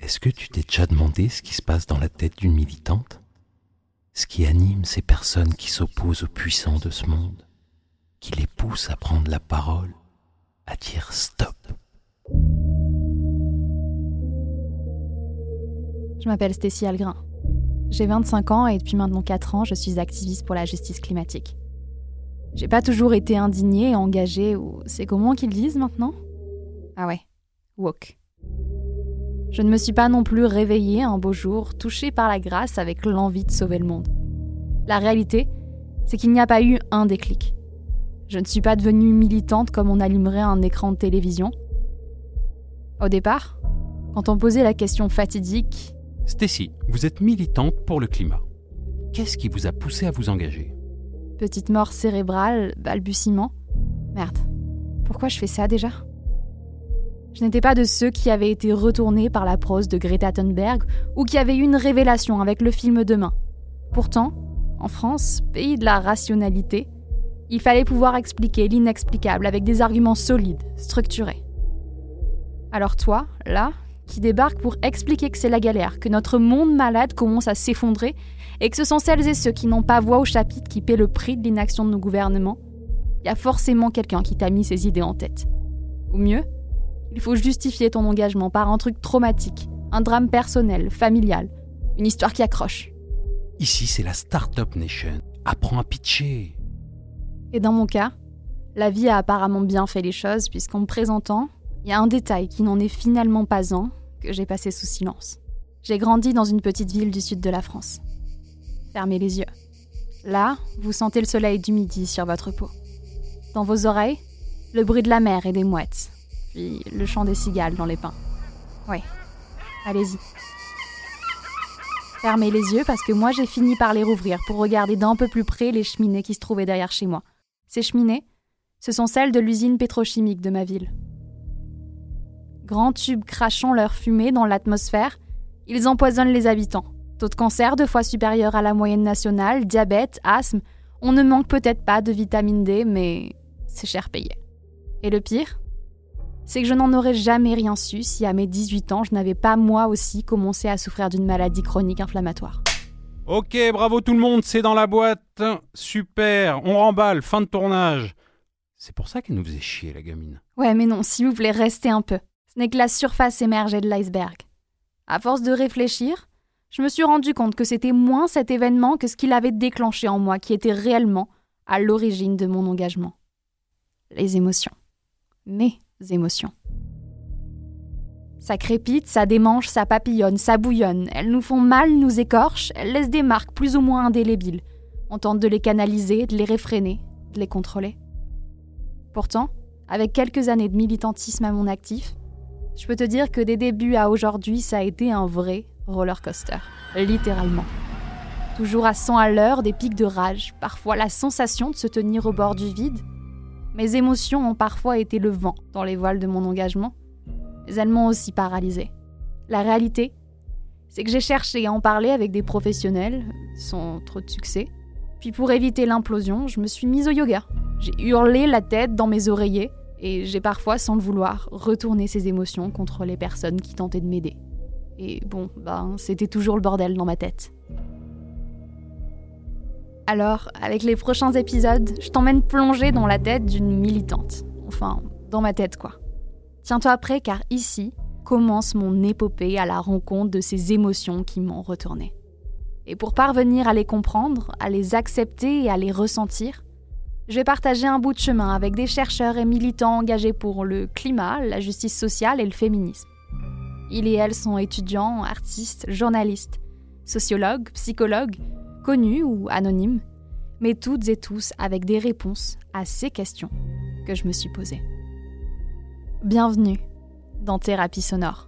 Est-ce que tu t'es déjà demandé ce qui se passe dans la tête d'une militante ? Ce qui anime ces personnes qui s'opposent aux puissants de ce monde, qui les pousse à prendre la parole, à dire stop. Je m'appelle Stécie Algrin. J'ai 25 ans et depuis maintenant 4 ans, je suis activiste pour la justice climatique. J'ai pas toujours été indignée et engagée, ou c'est comment qu'ils disent maintenant ? Ah ouais, woke. Je ne me suis pas non plus réveillée un beau jour, touchée par la grâce avec l'envie de sauver le monde. La réalité, c'est qu'il n'y a pas eu un déclic. Je ne suis pas devenue militante comme on allumerait un écran de télévision. Au départ, quand on posait la question fatidique « Stécie, vous êtes militante pour le climat. Qu'est-ce qui vous a poussé à vous engager ?» Petite mort cérébrale, balbutiement. Merde, pourquoi je fais ça déjà ? Je n'étais pas de ceux qui avaient été retournés par la prose de Greta Thunberg ou qui avaient eu une révélation avec le film Demain. Pourtant, en France, pays de la rationalité, il fallait pouvoir expliquer l'inexplicable avec des arguments solides, structurés. Alors toi, là, qui débarque pour expliquer que c'est la galère, que notre monde malade commence à s'effondrer et que ce sont celles et ceux qui n'ont pas voix au chapitre qui paient le prix de l'inaction de nos gouvernements, il y a forcément quelqu'un qui t'a mis ces idées en tête. Ou mieux, il faut justifier ton engagement par un truc traumatique, un drame personnel, familial, une histoire qui accroche. Ici, c'est la Startup Nation. Apprends à pitcher. Et dans mon cas, la vie a apparemment bien fait les choses puisqu'en me présentant, il y a un détail qui n'en est finalement pas un que j'ai passé sous silence. J'ai grandi dans une petite ville du sud de la France. Fermez les yeux. Là, vous sentez le soleil du midi sur votre peau. Dans vos oreilles, le bruit de la mer et des mouettes. Puis le chant des cigales dans les pins. Ouais, allez-y. Fermez les yeux parce que moi j'ai fini par les rouvrir pour regarder d'un peu plus près les cheminées qui se trouvaient derrière chez moi. Ces cheminées, ce sont celles de l'usine pétrochimique de ma ville. Grands tubes crachant leur fumée dans l'atmosphère, ils empoisonnent les habitants. Taux de cancer 2 fois supérieur à la moyenne nationale, diabète, asthme, on ne manque peut-être pas de vitamine D, mais c'est cher payé. Et le pire, c'est que je n'en aurais jamais rien su si à mes 18 ans, je n'avais pas moi aussi commencé à souffrir d'une maladie chronique inflammatoire. Ok, bravo tout le monde, c'est dans la boîte. Super, on remballe, fin de tournage. C'est pour ça qu'elle nous faisait chier, la gamine. Ouais, mais non, s'il vous plaît, restez un peu. Ce n'est que la surface émergée de l'iceberg. À force de réfléchir, je me suis rendu compte que c'était moins cet événement que ce qu'il avait déclenché en moi qui était réellement à l'origine de mon engagement. Les émotions. Mes émotions. Ça crépite, ça démange, ça papillonne, ça bouillonne. Elles nous font mal, nous écorchent, elles laissent des marques plus ou moins indélébiles. On tente de les canaliser, de les réfréner, de les contrôler. Pourtant, avec quelques années de militantisme à mon actif, je peux te dire que des débuts à aujourd'hui, ça a été un vrai roller coaster, littéralement. Toujours à 100 à l'heure, des pics de rage, parfois la sensation de se tenir au bord du vide. Mes émotions ont parfois été le vent dans les voiles de mon engagement, mais elles m'ont aussi paralysée. La réalité, c'est que j'ai cherché à en parler avec des professionnels, sans trop de succès. Puis pour éviter l'implosion, je me suis mise au yoga. J'ai hurlé la tête dans mes oreillers et j'ai parfois, sans le vouloir, retourné ces émotions contre les personnes qui tentaient de m'aider. Et bon, c'était toujours le bordel dans ma tête. Alors, avec les prochains épisodes, je t'emmène plonger dans la tête d'une militante. Enfin, dans ma tête, quoi. Tiens-toi prêt, car ici commence mon épopée à la rencontre de ces émotions qui m'ont retourné. Et pour parvenir à les comprendre, à les accepter et à les ressentir, je vais partager un bout de chemin avec des chercheurs et militants engagés pour le climat, la justice sociale et le féminisme. Ils et elles sont étudiants, artistes, journalistes, sociologues, psychologues, connus ou anonymes, mais toutes et tous avec des réponses à ces questions que je me suis posées. Bienvenue dans Thérapie sonore.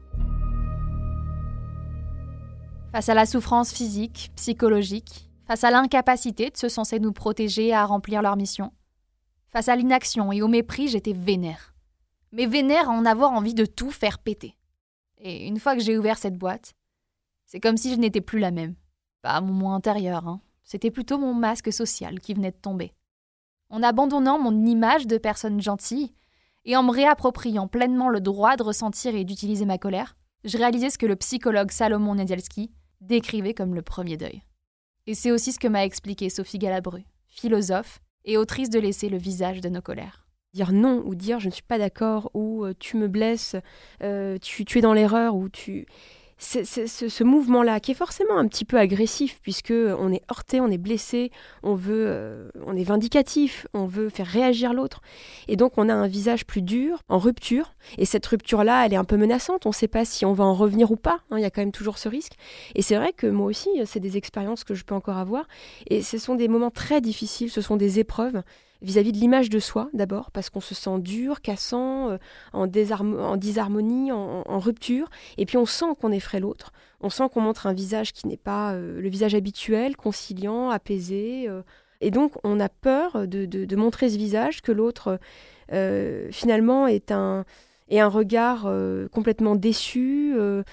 Face à la souffrance physique, psychologique, face à l'incapacité de ceux censés nous protéger à remplir leur mission, face à l'inaction et au mépris, j'étais vénère. Mais vénère à en avoir envie de tout faire péter. Et une fois que j'ai ouvert cette boîte, c'est comme si je n'étais plus la même. Pas mon moi intérieur, C'était plutôt mon masque social qui venait de tomber. En abandonnant mon image de personne gentille et en me réappropriant pleinement le droit de ressentir et d'utiliser ma colère, je réalisais ce que le psychologue Salomon Niedzielski décrivait comme le premier deuil. Et c'est aussi ce que m'a expliqué Sophie Galabru, philosophe et autrice de l'essai Le visage de nos colères. Dire non ou dire je ne suis pas d'accord ou tu me blesses, tu es dans l'erreur ou tu... C'est ce mouvement-là qui est forcément un petit peu agressif puisque on est heurté, on est blessé, on est vindicatif, on veut faire réagir l'autre. Et donc on a un visage plus dur, en rupture. Et cette rupture-là, elle est un peu menaçante. On ne sait pas si on va en revenir ou pas. Il y a quand même toujours ce risque. Et c'est vrai que moi aussi, c'est des expériences que je peux encore avoir. Et ce sont des moments très difficiles, ce sont des épreuves. Vis-à-vis de l'image de soi, d'abord, parce qu'on se sent dur, cassant, en disharmonie, en rupture. Et puis on sent qu'on effraie l'autre. On sent qu'on montre un visage qui n'est pas le visage habituel, conciliant, apaisé. Et donc on a peur de montrer ce visage, que l'autre, finalement, est un regard complètement déçu,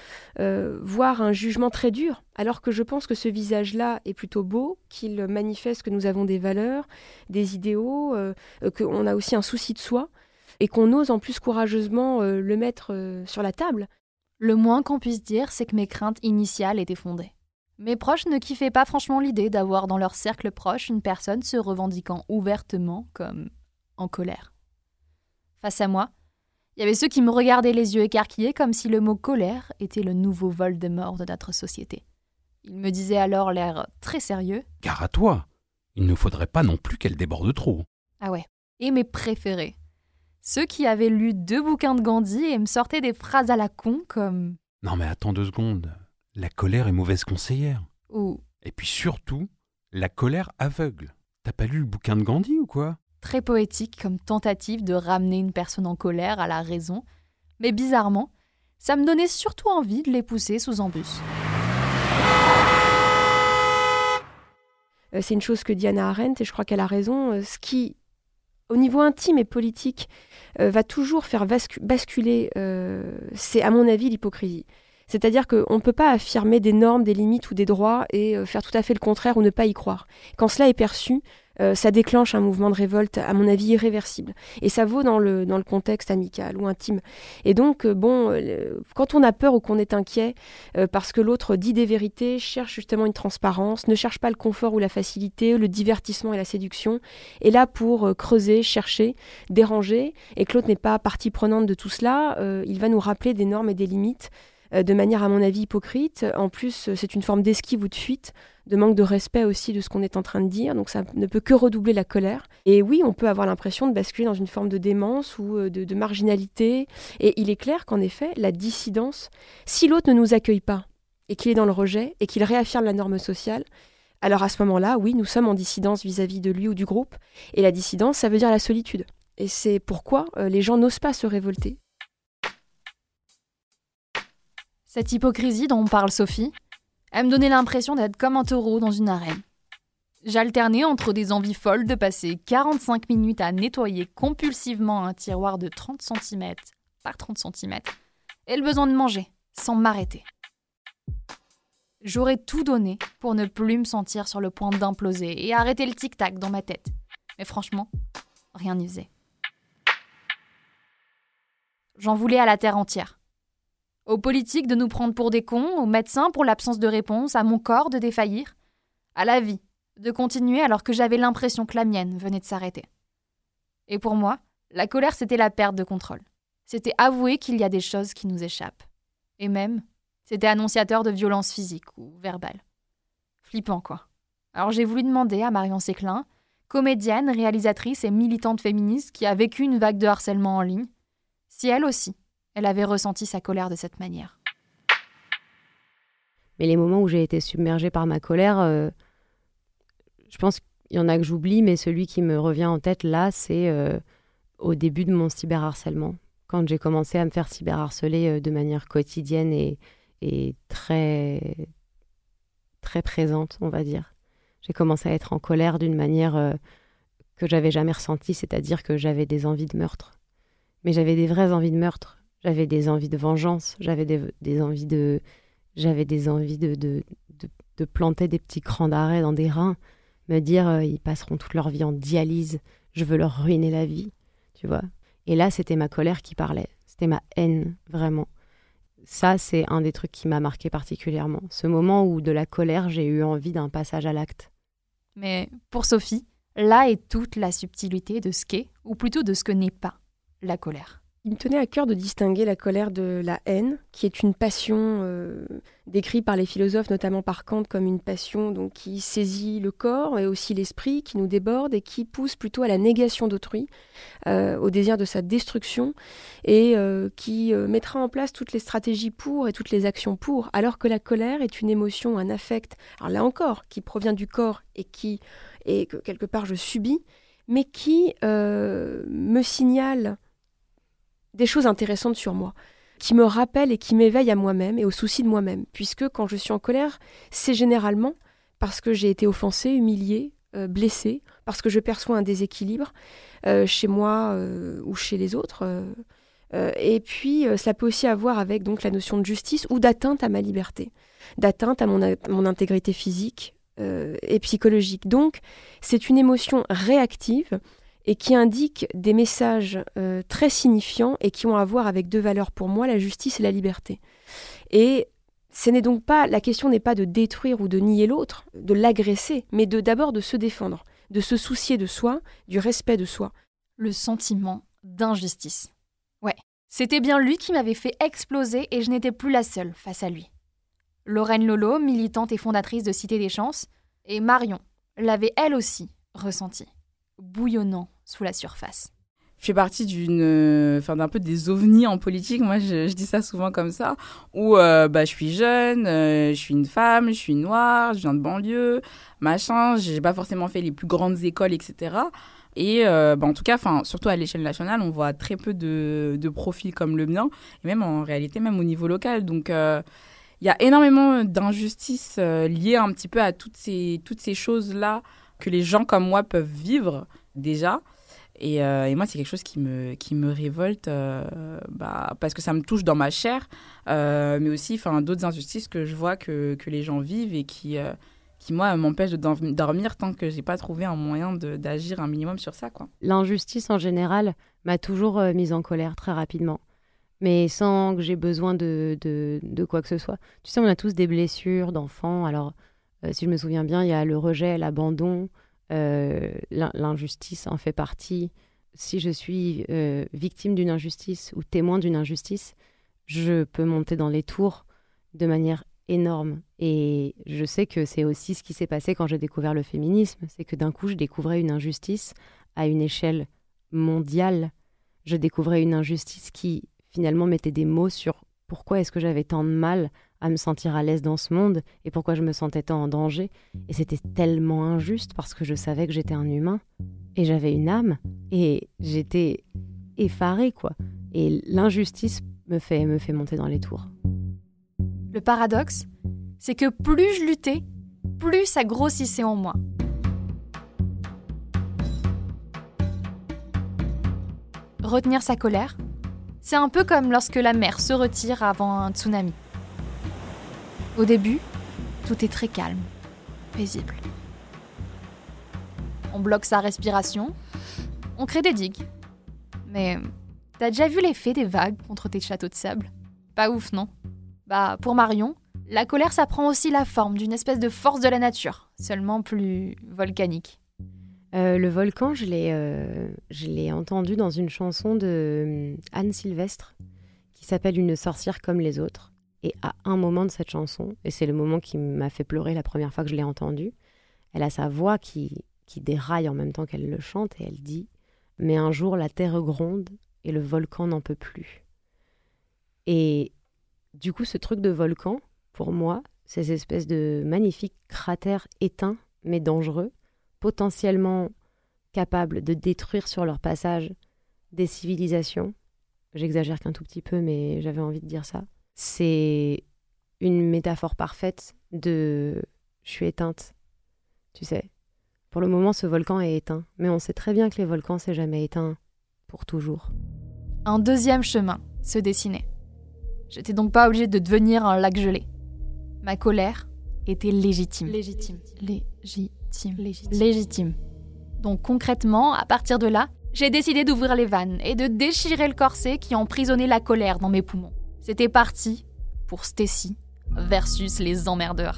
voire un jugement très dur. Alors que je pense que ce visage-là est plutôt beau, qu'il manifeste que nous avons des valeurs, des idéaux, qu'on a aussi un souci de soi, et qu'on ose en plus courageusement le mettre sur la table. Le moins qu'on puisse dire, c'est que mes craintes initiales étaient fondées. Mes proches ne kiffaient pas franchement l'idée d'avoir dans leur cercle proche une personne se revendiquant ouvertement comme en colère. Face à moi, il y avait ceux qui me regardaient les yeux écarquillés comme si le mot colère était le nouveau Voldemort de notre société. Ils me disaient alors l'air très sérieux. « Gare à toi, il ne faudrait pas non plus qu'elle déborde trop. » Ah ouais. Et mes préférés. Ceux qui avaient lu 2 bouquins de Gandhi et me sortaient des phrases à la con comme « Non mais attends 2 secondes, la colère est mauvaise conseillère. » Ou Et puis surtout, la colère aveugle. T'as pas lu le bouquin de Gandhi ou quoi ? Très poétique comme tentative de ramener une personne en colère à la raison. Mais bizarrement, ça me donnait surtout envie de les pousser sous embûche. C'est une chose que dit Hannah Arendt, et je crois qu'elle a raison. Ce qui, au niveau intime et politique, va toujours faire basculer, c'est à mon avis l'hypocrisie. C'est-à-dire qu'on ne peut pas affirmer des normes, des limites ou des droits et faire tout à fait le contraire ou ne pas y croire. Quand cela est perçu, ça déclenche un mouvement de révolte, à mon avis, irréversible. Et ça vaut dans le contexte amical ou intime. Et donc, quand on a peur ou qu'on est inquiet, parce que l'autre dit des vérités, cherche justement une transparence, ne cherche pas le confort ou la facilité, le divertissement et la séduction, est là pour creuser, chercher, déranger, et que l'autre n'est pas partie prenante de tout cela, il va nous rappeler des normes et des limites, de manière, à mon avis, hypocrite. En plus, c'est une forme d'esquive ou de fuite, de manque de respect aussi de ce qu'on est en train de dire. Donc ça ne peut que redoubler la colère. Et oui, on peut avoir l'impression de basculer dans une forme de démence ou de marginalité. Et il est clair qu'en effet, la dissidence, si l'autre ne nous accueille pas et qu'il est dans le rejet et qu'il réaffirme la norme sociale, alors à ce moment-là, oui, nous sommes en dissidence vis-à-vis de lui ou du groupe. Et la dissidence, ça veut dire la solitude. Et c'est pourquoi les gens n'osent pas se révolter. Cette hypocrisie dont parle Sophie, elle me donnait l'impression d'être comme un taureau dans une arène. J'alternais entre des envies folles de passer 45 minutes à nettoyer compulsivement un tiroir de 30 cm par 30 cm et le besoin de manger sans m'arrêter. J'aurais tout donné pour ne plus me sentir sur le point d'imploser et arrêter le tic-tac dans ma tête. Mais franchement, rien n'y faisait. J'en voulais à la terre entière. Aux politiques de nous prendre pour des cons, aux médecins pour l'absence de réponse, à mon corps de défaillir, à la vie de continuer alors que j'avais l'impression que la mienne venait de s'arrêter. Et pour moi, la colère, c'était la perte de contrôle. C'était avouer qu'il y a des choses qui nous échappent. Et même, c'était annonciateur de violences physiques ou verbales. Flippant, quoi. Alors j'ai voulu demander à Marion Séclin, comédienne, réalisatrice et militante féministe qui a vécu une vague de harcèlement en ligne, si elle aussi, elle avait ressenti sa colère de cette manière. Mais les moments où j'ai été submergée par ma colère, je pense qu'il y en a que j'oublie, mais celui qui me revient en tête là, c'est au début de mon cyberharcèlement. Quand j'ai commencé à me faire cyberharceler de manière quotidienne et très, très présente, on va dire. J'ai commencé à être en colère d'une manière que j'avais jamais ressentie, c'est-à-dire que j'avais des envies de meurtre. Mais j'avais des vraies envies de meurtre. J'avais des envies de vengeance, j'avais des envies de planter des petits crans d'arrêt dans des reins, me dire ils passeront toute leur vie en dialyse, je veux leur ruiner la vie, tu vois. Et là, c'était ma colère qui parlait, c'était ma haine, vraiment. ça, c'est un des trucs qui m'a marqué particulièrement. Ce moment où de la colère, j'ai eu envie d'un passage à l'acte. Mais pour Sophie, là est toute la subtilité de ce qu'est, ou plutôt de ce que n'est pas, la colère. Il me tenait à cœur de distinguer la colère de la haine, qui est une passion décrite par les philosophes, notamment par Kant, comme une passion donc, qui saisit le corps et aussi l'esprit, qui nous déborde et qui pousse plutôt à la négation d'autrui, au désir de sa destruction, et qui mettra en place toutes les stratégies pour et toutes les actions pour, alors que la colère est une émotion, un affect, alors là encore, qui provient du corps et que quelque part je subis, mais qui me signale des choses intéressantes sur moi, qui me rappellent et qui m'éveillent à moi-même et au souci de moi-même. Puisque quand je suis en colère, c'est généralement parce que j'ai été offensée, humiliée, blessée, parce que je perçois un déséquilibre chez moi ou chez les autres. Et puis, ça peut aussi avoir avec donc, la notion de justice ou d'atteinte à ma liberté, d'atteinte à mon intégrité physique et psychologique. Donc, c'est une émotion réactive et qui indique des messages très signifiants et qui ont à voir avec deux valeurs pour moi, la justice et la liberté. Et ce n'est donc pas, la question n'est pas de détruire ou de nier l'autre, de l'agresser, mais d'abord de se défendre, de se soucier de soi, du respect de soi. Le sentiment d'injustice. Ouais, c'était bien lui qui m'avait fait exploser et je n'étais plus la seule face à lui. Lorraine Lolo, militante et fondatrice de Cité des Chances, et Marion l'avait elle aussi ressenti, bouillonnant sous la surface. Je fais partie d'un peu des ovnis en politique. Moi, je dis ça souvent comme ça. Où je suis jeune, je suis une femme, je suis noire, je viens de banlieue, machin. J'ai pas forcément fait les plus grandes écoles, etc. Et en tout cas, surtout à l'échelle nationale, on voit très peu de profils comme le mien. Et même en réalité, même au niveau local. Donc, il y a énormément d'injustices liées un petit peu à toutes ces choses-là que les gens comme moi peuvent vivre déjà. Et moi, c'est quelque chose qui me révolte parce que ça me touche dans ma chair, mais aussi d'autres injustices que je vois que les gens vivent et qui moi, m'empêchent de dormir tant que je n'ai pas trouvé un moyen d'agir un minimum sur ça, quoi. L'injustice, en général, m'a toujours mise en colère très rapidement, mais sans que j'ai besoin de quoi que ce soit. Tu sais, on a tous des blessures d'enfants. Alors, si je me souviens bien, il y a le rejet, l'abandon, l'injustice en fait partie. Si je suis victime d'une injustice ou témoin d'une injustice, je peux monter dans les tours de manière énorme. Et je sais que c'est aussi ce qui s'est passé quand j'ai découvert le féminisme. C'est que d'un coup, je découvrais une injustice à une échelle mondiale. Je découvrais une injustice qui finalement mettait des mots sur pourquoi est-ce que j'avais tant de mal à me sentir à l'aise dans ce monde et pourquoi je me sentais tant en danger. Et c'était tellement injuste parce que je savais que j'étais un humain et j'avais une âme et j'étais effarée, quoi. Et l'injustice me fait monter dans les tours. Le paradoxe, c'est que plus je luttais, plus ça grossissait en moi. Retenir sa colère, c'est un peu comme lorsque la mer se retire avant un tsunami. Au début, tout est très calme, paisible. On bloque sa respiration, on crée des digues. Mais t'as déjà vu l'effet des vagues contre tes châteaux de sable ? Pas ouf, non ? Pour Marion, la colère, ça prend aussi la forme d'une espèce de force de la nature, seulement plus volcanique. Le volcan, je l'ai entendu dans une chanson de Anne Sylvestre qui s'appelle « Une sorcière comme les autres ». Et à un moment de cette chanson, et c'est le moment qui m'a fait pleurer la première fois que je l'ai entendue, elle a sa voix qui déraille en même temps qu'elle le chante et elle dit « Mais un jour la terre gronde et le volcan n'en peut plus ». Et du coup, ce truc de volcan, pour moi, ces espèces de magnifiques cratères éteints mais dangereux, potentiellement capables de détruire sur leur passage des civilisations. J'exagère qu'un tout petit peu, mais j'avais envie de dire ça. C'est une métaphore parfaite de « je suis éteinte ». Tu sais, pour le moment, ce volcan est éteint, mais on sait très bien que les volcans, c'est jamais éteint pour toujours. Un deuxième chemin se dessinait. J'étais donc pas obligée de devenir un lac gelé. Ma colère était légitime. Légitime. Donc concrètement, à partir de là, j'ai décidé d'ouvrir les vannes et de déchirer le corset qui emprisonnait la colère dans mes poumons. C'était parti pour Stacy versus les emmerdeurs.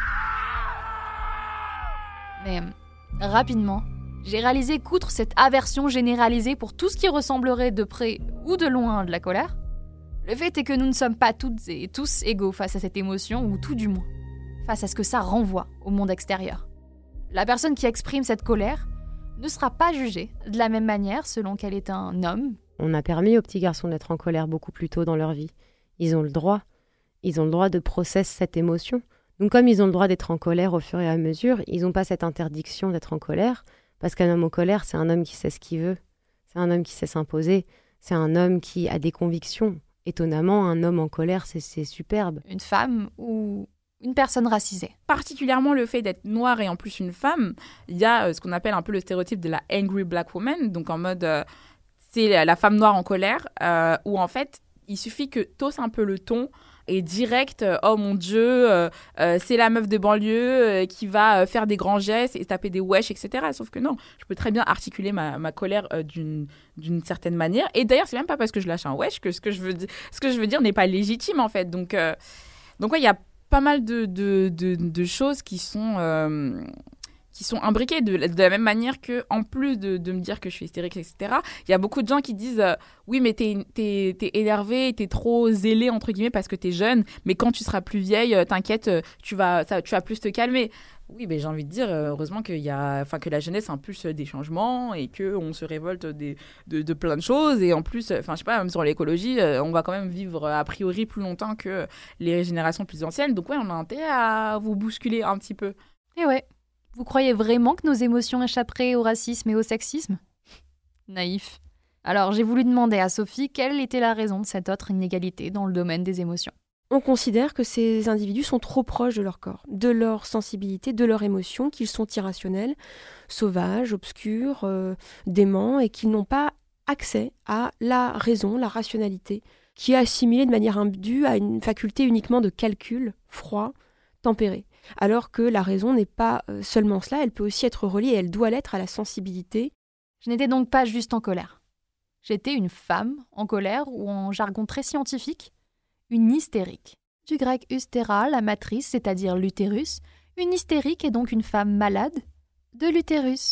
Mais rapidement, j'ai réalisé qu'outre cette aversion généralisée pour tout ce qui ressemblerait de près ou de loin de la colère, le fait est que nous ne sommes pas toutes et tous égaux face à cette émotion, ou tout du moins, face à ce que ça renvoie au monde extérieur. La personne qui exprime cette colère ne sera pas jugée de la même manière selon qu'elle est un homme. On a permis aux petits garçons d'être en colère beaucoup plus tôt dans leur vie. Ils ont le droit. Ils ont le droit de processer cette émotion. Donc comme ils ont le droit d'être en colère au fur et à mesure, ils n'ont pas cette interdiction d'être en colère, parce qu'un homme en colère, c'est un homme qui sait ce qu'il veut. C'est un homme qui sait s'imposer. C'est un homme qui a des convictions. Étonnamment, un homme en colère, c'est superbe. Une femme ou une personne racisée. Particulièrement le fait d'être noire et en plus une femme, il y a ce qu'on appelle un peu le stéréotype de la angry black woman, donc en mode c'est la femme noire en colère, où en fait il suffit que t'oses un peu le ton et direct, oh mon Dieu, c'est la meuf de banlieue qui va faire des grands gestes et taper des wesh, etc. Sauf que non, je peux très bien articuler ma colère d'une certaine manière. Et d'ailleurs, c'est même pas parce que je lâche un wesh que ce que je veux dire n'est pas légitime en fait. Donc ouais, il y a pas mal de choses qui sont imbriquées de la même manière que, en plus de me dire que je suis hystérique, etc., il y a beaucoup de gens qui disent oui, mais t'es énervé, t'es trop zélé, entre guillemets, parce que t'es jeune, mais quand tu seras plus vieille, t'inquiète, tu vas plus te calmer. Oui, mais j'ai envie de dire, heureusement que la jeunesse impulse des changements et qu'on se révolte de plein de choses. Et en plus, je sais pas, même sur l'écologie, on va quand même vivre a priori plus longtemps que les générations plus anciennes. Donc ouais, on a intérêt à vous bousculer un petit peu. Et ouais. Vous croyez vraiment que nos émotions échapperaient au racisme et au sexisme ? Naïf. Alors j'ai voulu demander à Sophie quelle était la raison de cette autre inégalité dans le domaine des émotions. On considère que ces individus sont trop proches de leur corps, de leur sensibilité, de leurs émotions, qu'ils sont irrationnels, sauvages, obscurs, déments, et qu'ils n'ont pas accès à la raison, la rationalité, qui est assimilée de manière indue à une faculté uniquement de calcul, froid, tempéré. Alors que la raison n'est pas seulement cela, elle peut aussi être reliée, et elle doit l'être, à la sensibilité. Je n'étais donc pas juste en colère. J'étais une femme en colère, ou en jargon très scientifique, une hystérique. Du grec hystéra, la matrice, c'est-à-dire l'utérus. Une hystérique est donc une femme malade de l'utérus.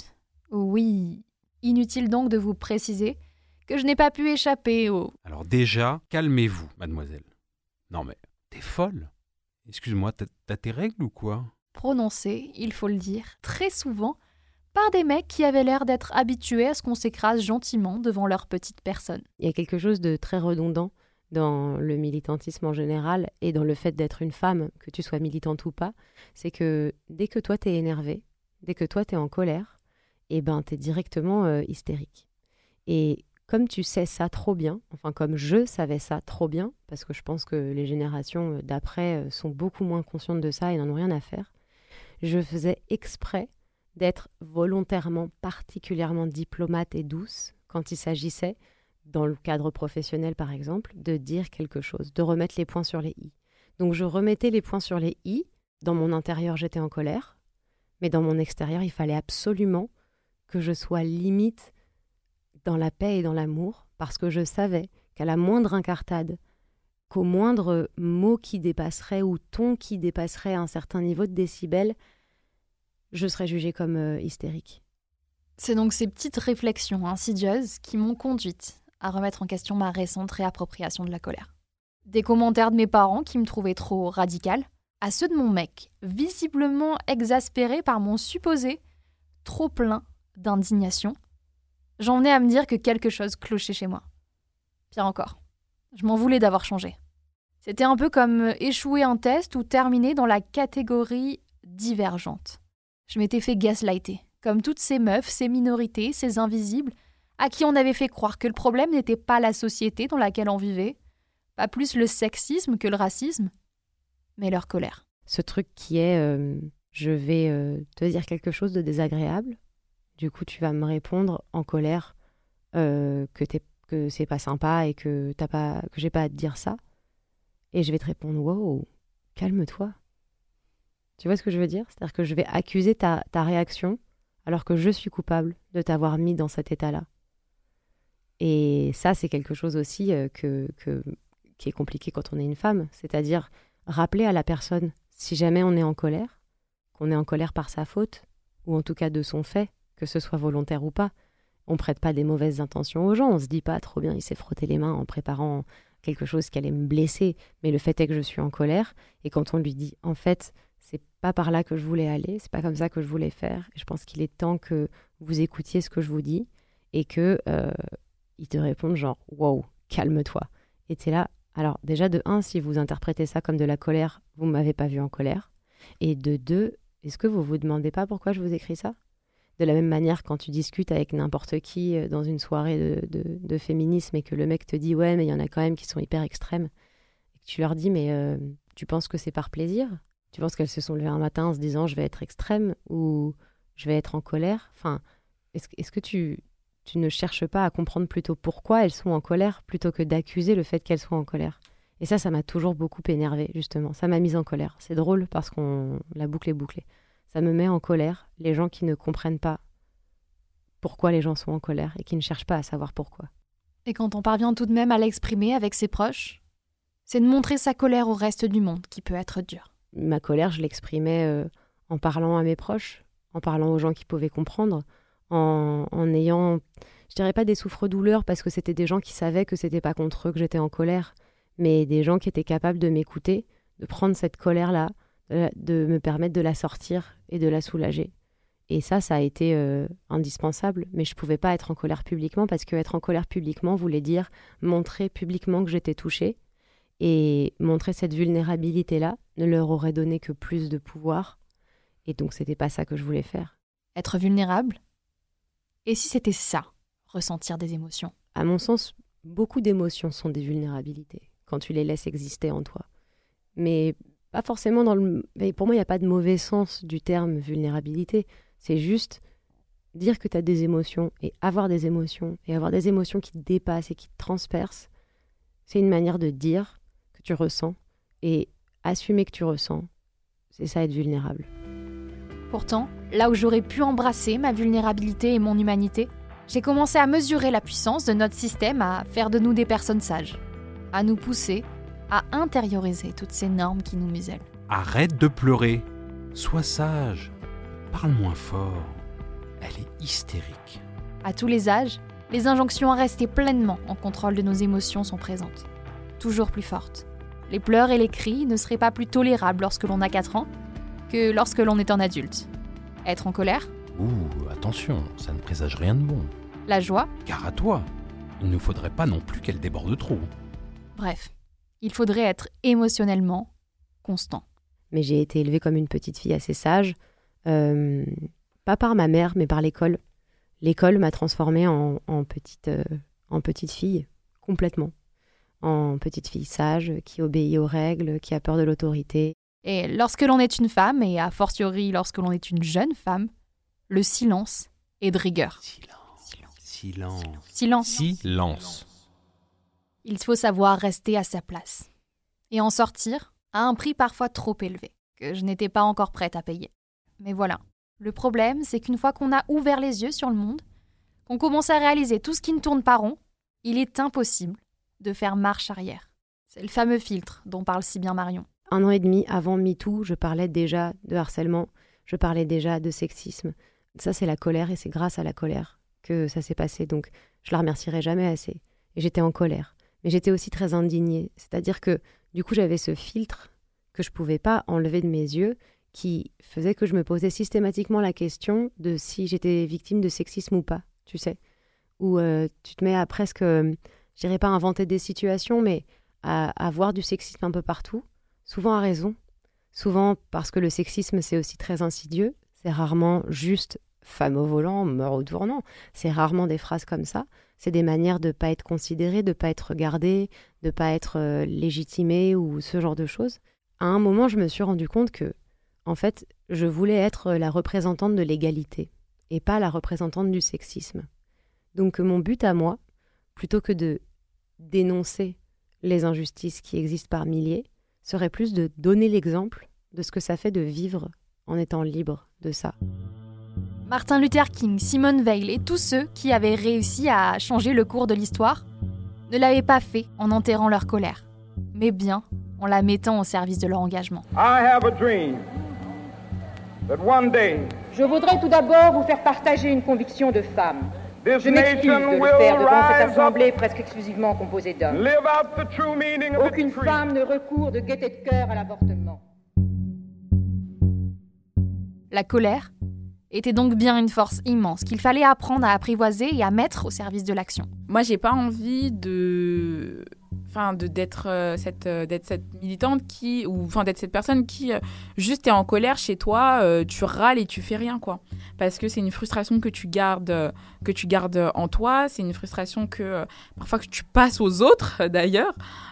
Oui, inutile donc de vous préciser que je n'ai pas pu échapper au... Alors déjà, calmez-vous, mademoiselle. Non mais, t'es folle. Excuse-moi, t'as tes règles ou quoi ? Prononcé, il faut le dire, très souvent, par des mecs qui avaient l'air d'être habitués à ce qu'on s'écrase gentiment devant leur petite personne. Il y a quelque chose de très redondant dans le militantisme en général et dans le fait d'être une femme, que tu sois militante ou pas, c'est que dès que toi t'es énervée, dès que toi t'es en colère, eh ben t'es directement hystérique. Et comme tu sais ça trop bien, enfin comme je savais ça trop bien, parce que je pense que les générations d'après sont beaucoup moins conscientes de ça et n'en ont rien à faire, je faisais exprès d'être volontairement particulièrement diplomate et douce quand il s'agissait, dans le cadre professionnel par exemple, de dire quelque chose, de remettre les points sur les i. Donc je remettais les points sur les i, dans mon intérieur j'étais en colère, mais dans mon extérieur il fallait absolument que je sois limite dans la paix et dans l'amour, parce que je savais qu'à la moindre incartade, qu'au moindre mot qui dépasserait ou ton qui dépasserait un certain niveau de décibels, je serais jugée comme hystérique. C'est donc ces petites réflexions insidieuses qui m'ont conduite à remettre en question ma récente réappropriation de la colère. Des commentaires de mes parents qui me trouvaient trop radicales, à ceux de mon mec, visiblement exaspéré par mon supposé trop plein d'indignation, j'en venais à me dire que quelque chose clochait chez moi. Pire encore, je m'en voulais d'avoir changé. C'était un peu comme échouer un test ou terminer dans la catégorie divergente. Je m'étais fait gaslighter, comme toutes ces meufs, ces minorités, ces invisibles, à qui on avait fait croire que le problème n'était pas la société dans laquelle on vivait, pas plus le sexisme que le racisme, mais leur colère. Ce truc qui est je vais te dire quelque chose de désagréable, du coup tu vas me répondre en colère que c'est pas sympa et que j'ai pas à te dire ça, et je vais te répondre wow, calme-toi. Tu vois ce que je veux dire ? C'est-à-dire que je vais accuser ta réaction alors que je suis coupable de t'avoir mis dans cet état-là. Et ça, c'est quelque chose aussi qui est compliqué quand on est une femme, c'est-à-dire rappeler à la personne, si jamais on est en colère, qu'on est en colère par sa faute, ou en tout cas de son fait, que ce soit volontaire ou pas. On prête pas des mauvaises intentions aux gens, on se dit pas trop bien, il s'est frotté les mains en préparant quelque chose qui allait me blesser, mais le fait est que je suis en colère, et quand on lui dit, en fait, c'est pas par là que je voulais aller, c'est pas comme ça que je voulais faire, et je pense qu'il est temps que vous écoutiez ce que je vous dis, et que il te répondent genre, wow, calme-toi. Et t'es là, alors déjà de 1, si vous interprétez ça comme de la colère, vous m'avez pas vu en colère, et de 2, est-ce que vous vous demandez pas pourquoi je vous écris ça ? De la même manière, quand tu discutes avec n'importe qui dans une soirée de féminisme et que le mec te dit « Ouais, mais il y en a quand même qui sont hyper extrêmes », et que tu leur dis « Mais tu penses que c'est par plaisir ? Tu penses qu'elles se sont levées un matin en se disant « Je vais être extrême » ou « Je vais être en colère ?» Enfin, est-ce que tu ne cherches pas à comprendre plutôt pourquoi elles sont en colère plutôt que d'accuser le fait qu'elles soient en colère ? Et ça m'a toujours beaucoup énervée, justement. Ça m'a mise en colère. C'est drôle parce qu'on la boucle est bouclée. Ça me met en colère, les gens qui ne comprennent pas pourquoi les gens sont en colère et qui ne cherchent pas à savoir pourquoi. Et quand on parvient tout de même à l'exprimer avec ses proches, c'est de montrer sa colère au reste du monde qui peut être dur. Ma colère, je l'exprimais en parlant à mes proches, en parlant aux gens qui pouvaient comprendre, en ayant, je dirais pas des souffres-douleurs parce que c'était des gens qui savaient que c'était pas contre eux que j'étais en colère, mais des gens qui étaient capables de m'écouter, de prendre cette colère-là, de me permettre de la sortir et de la soulager. Et ça a été indispensable, mais je pouvais pas être en colère publiquement parce que être en colère publiquement voulait dire montrer publiquement que j'étais touchée, et montrer cette vulnérabilité-là ne leur aurait donné que plus de pouvoir, et donc c'était pas ça que je voulais faire. Être vulnérable ? Et si c'était ça, ressentir des émotions ? À mon sens, beaucoup d'émotions sont des vulnérabilités, quand tu les laisses exister en toi. Mais pas forcément mais pour moi, il n'y a pas de mauvais sens du terme vulnérabilité. C'est juste dire que tu as des émotions et avoir des émotions qui te dépassent et qui te transpercent. C'est une manière de dire que tu ressens et assumer que tu ressens. C'est ça, être vulnérable. Pourtant, là où j'aurais pu embrasser ma vulnérabilité et mon humanité, j'ai commencé à mesurer la puissance de notre système à faire de nous des personnes sages, à nous pousser à intérioriser toutes ces normes qui nous musellent. Arrête de pleurer. Sois sage. Parle moins fort. Elle est hystérique. À tous les âges, les injonctions à rester pleinement en contrôle de nos émotions sont présentes, toujours plus fortes. Les pleurs et les cris ne seraient pas plus tolérables lorsque l'on a 4 ans que lorsque l'on est un adulte. Être en colère ? Attention, ça ne présage rien de bon. La joie ? Car à toi, il ne faudrait pas non plus qu'elle déborde trop. Bref, il faudrait être émotionnellement constant. Mais j'ai été élevée comme une petite fille assez sage, pas par ma mère, mais par l'école. L'école m'a transformée en petite fille, complètement. En petite fille sage, qui obéit aux règles, qui a peur de l'autorité. Et lorsque l'on est une femme, et a fortiori lorsque l'on est une jeune femme, le silence est de rigueur. Silence. Il faut savoir rester à sa place. Et en sortir à un prix parfois trop élevé, que je n'étais pas encore prête à payer. Mais voilà, le problème, c'est qu'une fois qu'on a ouvert les yeux sur le monde, qu'on commence à réaliser tout ce qui ne tourne pas rond, il est impossible de faire marche arrière. C'est le fameux filtre dont parle si bien Marion. 1 an et demi avant MeToo, je parlais déjà de harcèlement, je parlais déjà de sexisme. Ça, c'est la colère, et c'est grâce à la colère que ça s'est passé. Donc, je la remercierai jamais assez. Et j'étais en colère. Mais j'étais aussi très indignée. C'est-à-dire que, du coup, j'avais ce filtre que je pouvais pas enlever de mes yeux, qui faisait que je me posais systématiquement la question de si j'étais victime de sexisme ou pas, tu sais. Où tu te mets à presque, je dirais pas inventer des situations, mais à voir du sexisme un peu partout, souvent à raison. Souvent parce que le sexisme, c'est aussi très insidieux. C'est rarement juste femme au volant, mort au tournant. C'est rarement des phrases comme ça. C'est des manières de ne pas être considéré, de ne pas être regardé, de ne pas être légitimé ou ce genre de choses. À un moment, je me suis rendu compte que, en fait, je voulais être la représentante de l'égalité et pas la représentante du sexisme. Donc mon but à moi, plutôt que de dénoncer les injustices qui existent par milliers, serait plus de donner l'exemple de ce que ça fait de vivre en étant libre de ça. Martin Luther King, Simone Veil et tous ceux qui avaient réussi à changer le cours de l'histoire ne l'avaient pas fait en enterrant leur colère, mais bien en la mettant au service de leur engagement. I have a dream that one day Je voudrais tout d'abord vous faire partager une conviction de femme. this Je m'excuse nation de le will faire devant cette rise up, assemblée presque exclusivement composée d'hommes. live out the true meaning of the Aucune creed. femme ne recourt de gaieté de cœur à l'avortement. La colère était donc bien une force immense qu'il fallait apprendre à apprivoiser et à mettre au service de l'action. Moi, j'ai pas envie d'être cette militante d'être cette personne qui juste est en colère chez toi, tu râles et tu fais rien, quoi. Parce que c'est une frustration que tu gardes en toi, c'est une frustration que parfois que tu passes aux autres d'ailleurs,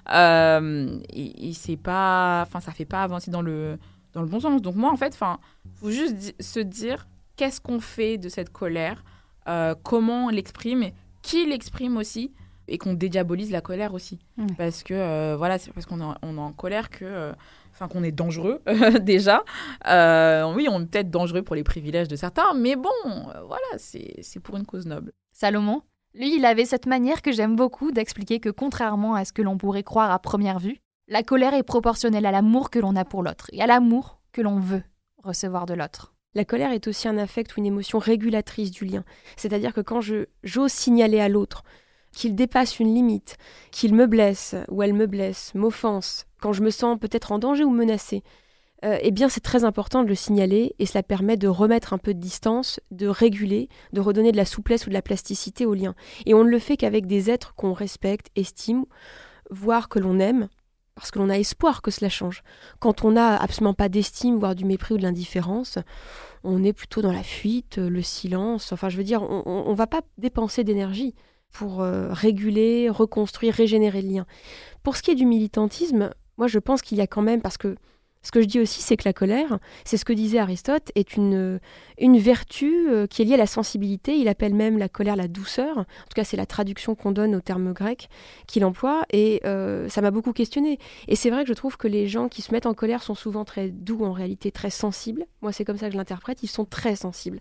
et c'est pas, ça fait pas avancer dans le bon sens. Donc moi, en fait, faut juste se dire qu'est-ce qu'on fait de cette colère, comment on l'exprime, qui l'exprime aussi. Et qu'on dédiabolise la colère aussi. Parce que, c'est parce qu'on est en colère qu'on est dangereux, déjà. Oui, on est peut-être dangereux pour les privilèges de certains, mais bon, c'est pour une cause noble. Salomon, lui, il avait cette manière que j'aime beaucoup d'expliquer que, contrairement à ce que l'on pourrait croire à première vue, la colère est proportionnelle à l'amour que l'on a pour l'autre et à l'amour que l'on veut recevoir de l'autre. La colère est aussi un affect ou une émotion régulatrice du lien. C'est-à-dire que quand j'ose signaler à l'autre qu'il dépasse une limite, qu'il me blesse ou elle me blesse, m'offense, quand je me sens peut-être en danger ou menacée, eh bien c'est très important de le signaler et cela permet de remettre un peu de distance, de réguler, de redonner de la souplesse ou de la plasticité au lien. Et on ne le fait qu'avec des êtres qu'on respecte, estime, voire que l'on aime, parce que l'on a espoir que cela change. Quand on n'a absolument pas d'estime, voire du mépris ou de l'indifférence, on est plutôt dans la fuite, le silence, on ne va pas dépenser d'énergie pour réguler, reconstruire, régénérer le lien. Pour ce qui est du militantisme, moi je pense qu'il y a quand même, parce que ce que je dis aussi, c'est que la colère, c'est ce que disait Aristote, est une vertu qui est liée à la sensibilité. Il appelle même la colère la douceur. En tout cas, c'est la traduction qu'on donne au terme grec qu'il emploie. Et ça m'a beaucoup questionnée. Et c'est vrai que je trouve que les gens qui se mettent en colère sont souvent très doux, en réalité très sensibles. Moi, c'est comme ça que je l'interprète. Ils sont très sensibles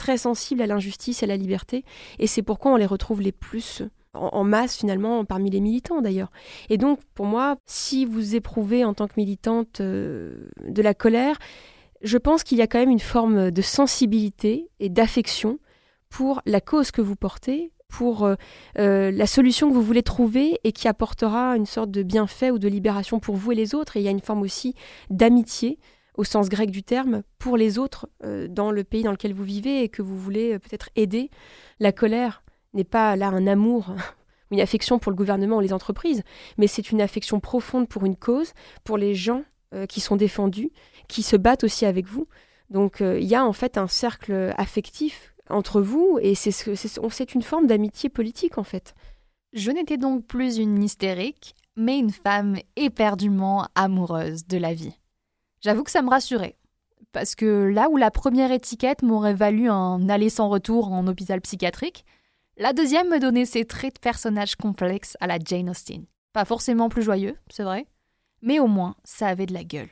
à l'injustice et à la liberté. Et c'est pourquoi on les retrouve les plus en masse finalement parmi les militants d'ailleurs. Et donc pour moi, si vous éprouvez en tant que militante de la colère, je pense qu'il y a quand même une forme de sensibilité et d'affection pour la cause que vous portez, pour la solution que vous voulez trouver et qui apportera une sorte de bienfait ou de libération pour vous et les autres. Et il y a une forme aussi d'amitié au sens grec du terme, pour les autres dans le pays dans lequel vous vivez et que vous voulez peut-être aider. La colère n'est pas là un amour, une affection pour le gouvernement ou les entreprises, mais c'est une affection profonde pour une cause, pour les gens qui sont défendus, qui se battent aussi avec vous. Donc il y a en fait un cercle affectif entre vous et c'est une forme d'amitié politique en fait. Je n'étais donc plus une hystérique, mais une femme éperdument amoureuse de la vie. J'avoue que ça me rassurait, parce que là où la première étiquette m'aurait valu un aller sans retour en hôpital psychiatrique, la deuxième me donnait ces traits de personnage complexes à la Jane Austen. Pas forcément plus joyeux, c'est vrai, mais au moins, ça avait de la gueule.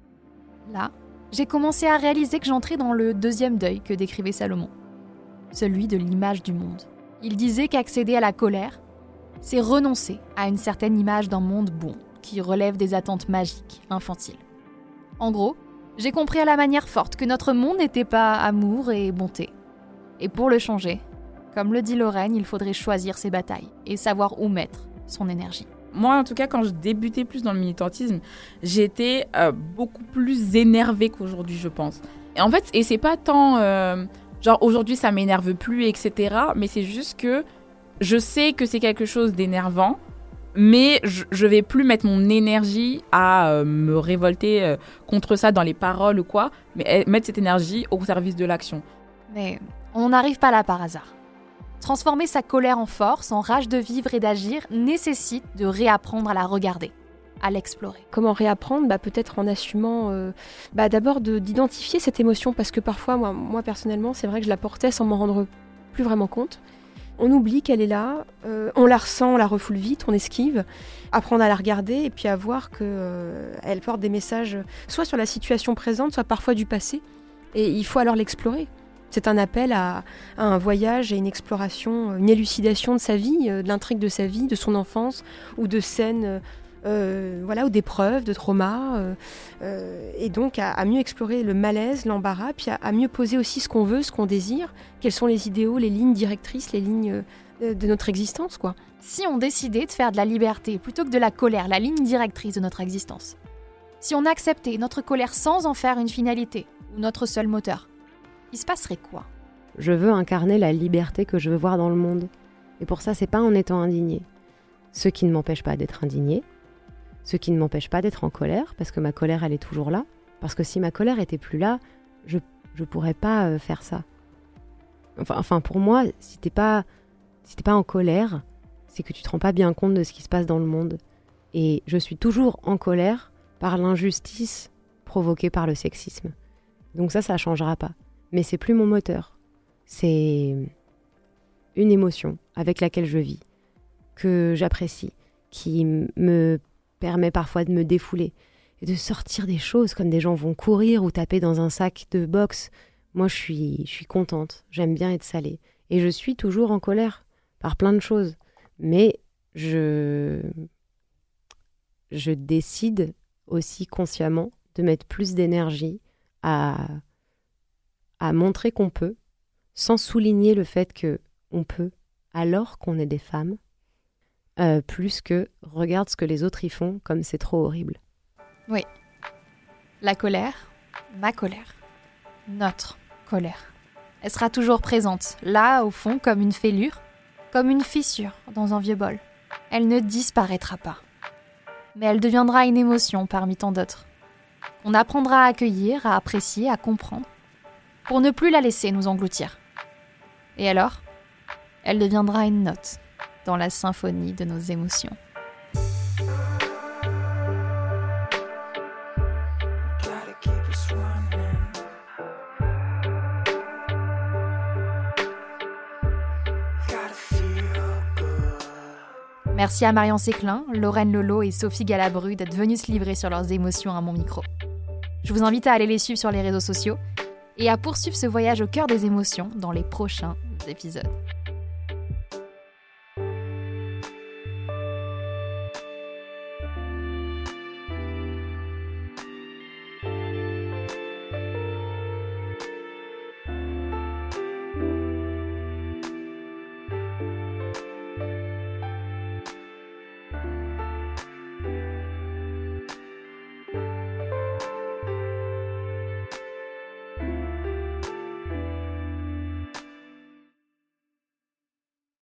Là, j'ai commencé à réaliser que j'entrais dans le deuxième deuil que décrivait Salomon, celui de l'image du monde. Il disait qu'accéder à la colère, c'est renoncer à une certaine image d'un monde bon, qui relève des attentes magiques, infantiles. En gros, j'ai compris à la manière forte que notre monde n'était pas amour et bonté. Et pour le changer, comme le dit Lorraine, il faudrait choisir ses batailles et savoir où mettre son énergie. Moi, en tout cas, quand je débutais plus dans le militantisme, j'étais beaucoup plus énervée qu'aujourd'hui, je pense. Et en fait, c'est pas tant aujourd'hui ça m'énerve plus, etc. Mais c'est juste que je sais que c'est quelque chose d'énervant, mais je vais plus mettre mon énergie à me révolter contre ça dans les paroles ou quoi, mais mettre cette énergie au service de l'action. Mais on n'arrive pas là par hasard. Transformer sa colère en force, en rage de vivre et d'agir, nécessite de réapprendre à la regarder, à l'explorer. Comment réapprendre ? Peut-être en assumant d'abord d'identifier cette émotion, parce que parfois, moi personnellement, c'est vrai que je la portais sans m'en rendre plus vraiment compte. On oublie qu'elle est là, on la ressent, on la refoule vite, on esquive. Apprendre à la regarder et puis à voir qu'elle porte des messages soit sur la situation présente, soit parfois du passé. Et il faut alors l'explorer. C'est un appel à un voyage et une exploration, une élucidation de sa vie, de l'intrigue de sa vie, de son enfance ou de scènes ou d'épreuves, de traumas, et donc à mieux explorer le malaise, l'embarras, puis à mieux poser aussi ce qu'on veut, ce qu'on désire, quels sont les idéaux, les lignes directrices, les lignes de notre existence, quoi. Si on décidait de faire de la liberté plutôt que de la colère, la ligne directrice de notre existence, si on acceptait notre colère sans en faire une finalité ou notre seul moteur, il se passerait quoi ? Je veux incarner la liberté que je veux voir dans le monde. Et pour ça, c'est pas en étant indigné. Ce qui ne m'empêche pas d'être indigné, ce qui ne m'empêche pas d'être en colère, parce que ma colère, elle est toujours là. Parce que si ma colère était plus là, je pourrais pas faire ça. Enfin, pour moi, si t'es pas en colère, c'est que tu te rends pas bien compte de ce qui se passe dans le monde. Et je suis toujours en colère par l'injustice provoquée par le sexisme. Donc ça changera pas. Mais c'est plus mon moteur. C'est une émotion avec laquelle je vis, que j'apprécie, qui me permet parfois de me défouler et de sortir des choses comme des gens vont courir ou taper dans un sac de boxe. Moi, je suis contente. J'aime bien être salée. Et je suis toujours en colère par plein de choses. Mais je décide aussi consciemment de mettre plus d'énergie à montrer qu'on peut, sans souligner le fait qu'on peut, alors qu'on est des femmes, plus que regarde ce que les autres y font, comme c'est trop horrible. Oui. La colère, ma colère, notre colère. Elle sera toujours présente, là, au fond, comme une fêlure, comme une fissure dans un vieux bol. Elle ne disparaîtra pas. Mais elle deviendra une émotion parmi tant d'autres. On apprendra à accueillir, à apprécier, à comprendre, pour ne plus la laisser nous engloutir. Et alors, elle deviendra une note dans la symphonie de nos émotions. Merci à Marion Séclin, Lorraine Lolo et Sophie Galabru d'être venues se livrer sur leurs émotions à mon micro. Je vous invite à aller les suivre sur les réseaux sociaux et à poursuivre ce voyage au cœur des émotions dans les prochains épisodes.